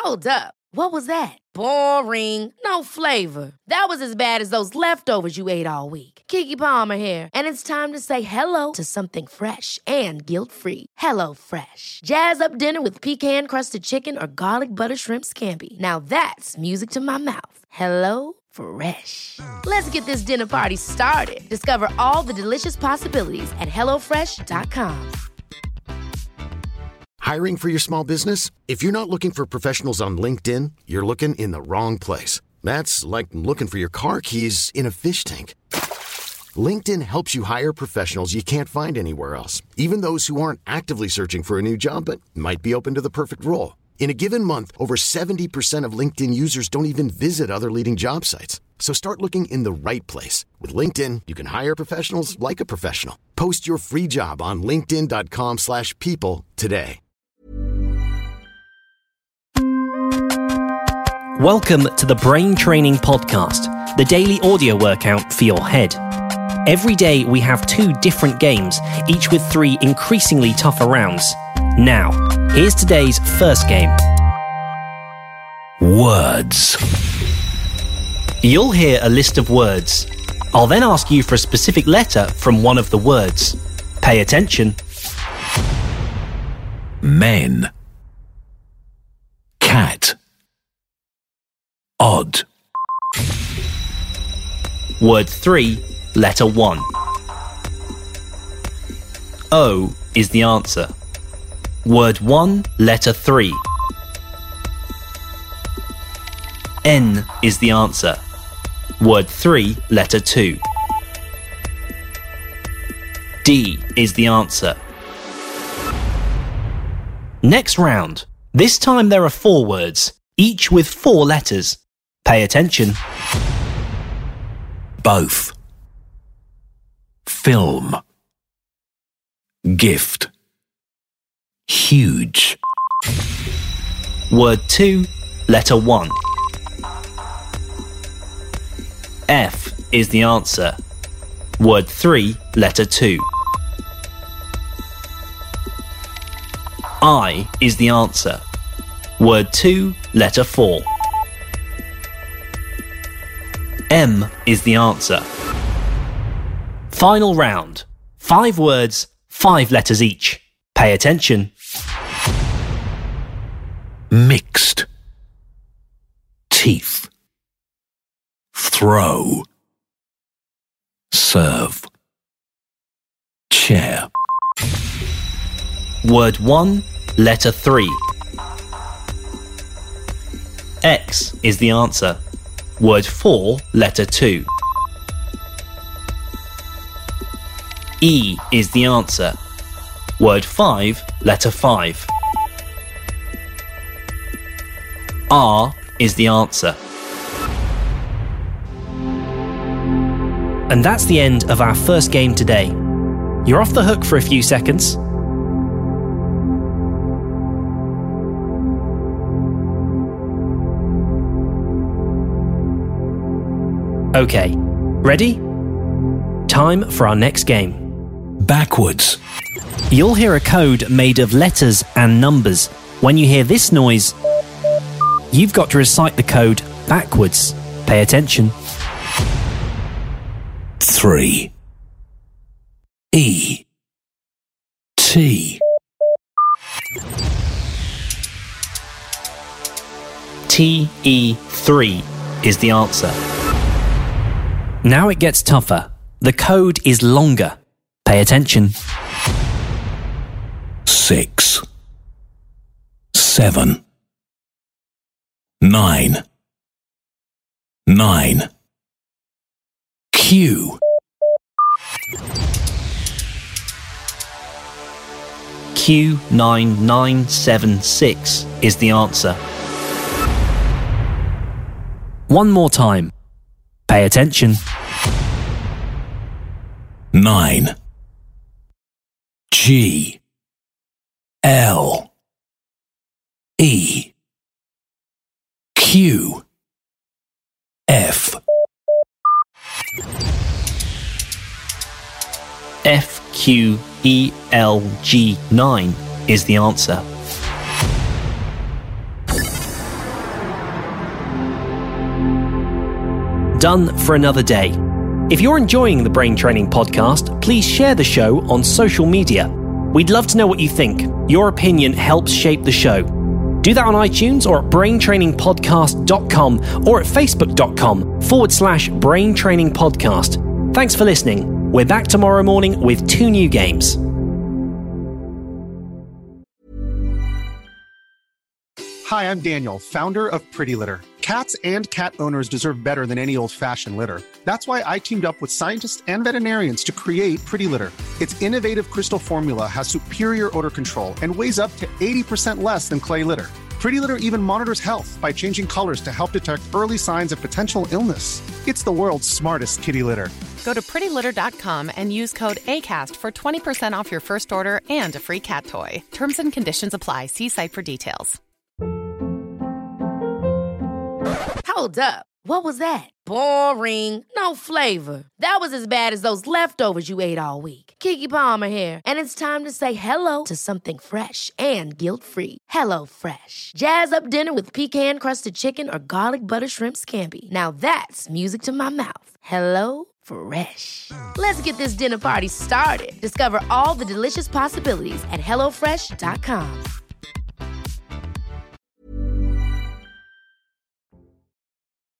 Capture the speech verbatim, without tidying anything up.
Hold up. What was that? Boring. No flavor. That was as bad as those leftovers you ate all week. Keke Palmer here, and it's time to say hello to something fresh and guilt-free. Hello Fresh. Jazz up dinner with pecan-crusted chicken or garlic butter shrimp scampi. Now that's music to my mouth. Hello Fresh. Let's get this dinner party started. Discover all the delicious possibilities at hello fresh dot com. Hiring for your small business? If you're not looking for professionals on LinkedIn, you're looking in the wrong place. That's like looking for your car keys in a fish tank. LinkedIn helps you hire professionals you can't find anywhere else, even those who aren't actively searching for a new job but might be open to the perfect role. In a given month, over seventy percent of LinkedIn users don't even visit other leading job sites. So start looking in the right place. With LinkedIn, you can hire professionals like a professional. Post your free job on linkedin dot com slash people today. Welcome to the Brain Training Podcast, the daily audio workout for your head. Every day we have two different games, each with three increasingly tougher rounds. Now, here's today's first game. Words. You'll hear a list of words. I'll then ask you for a specific letter from one of the words. Pay attention. Men. Cat. Odd. Word three, letter one. O is the answer. Word one, letter three. N is the answer. Word three, letter two. D is the answer. Next round. This time there are four words, each with four letters. Pay attention. Both. Film. Gift. Huge. Word two, letter one. F is the answer. Word three, letter two. I is the answer. Word two, letter four. M is the answer. Final round. Five words, five letters each. Pay attention. Mixed. Teeth. Throw. Serve. Chair. Word one, letter three. X is the answer. Word four, letter two. E is the answer. Word five, letter five. R is the answer. And that's the end of our first game today. You're off the hook for a few seconds. Okay, ready? Time for our next game. Backwards. You'll hear a code made of letters and numbers. When you hear this noise, you've got to recite the code backwards. Pay attention. Three. E. T. T E three is the answer. Now it gets tougher. The code is longer. Pay attention. Six. Seven. Nine. Nine. Q. Q nine nine seven six is the answer. One more time. Pay attention. Nine. G. L. E. Q. F. F Q E L G nine is the answer. done for another day. If you're enjoying the Brain Training Podcast, please share the show on social media. We'd love to know what you think. Your opinion helps shape the show. Do that on iTunes or at brain training podcast dot com or at facebook.com forward slash brain training podcast. Thanks for listening. We're back tomorrow morning with two new games. Hi, I'm Daniel, founder of Pretty Litter. Cats and cat owners deserve better than any old-fashioned litter. That's why I teamed up with scientists and veterinarians to create Pretty Litter. Its innovative crystal formula has superior odor control and weighs up to eighty percent less than clay litter. Pretty Litter even monitors health by changing colors to help detect early signs of potential illness. It's the world's smartest kitty litter. Go to pretty litter dot com and use code ACAST for twenty percent off your first order and a free cat toy. Terms and conditions apply. See site for details. Hold up. What was that? Boring. No flavor. That was as bad as those leftovers you ate all week. Keke Palmer here, and it's time to say hello to something fresh and guilt-free. Hello Fresh. Jazz up dinner with pecan-crusted chicken or garlic butter shrimp scampi. Now that's music to my mouth. Hello Fresh. Let's get this dinner party started. Discover all the delicious possibilities at hello fresh dot com.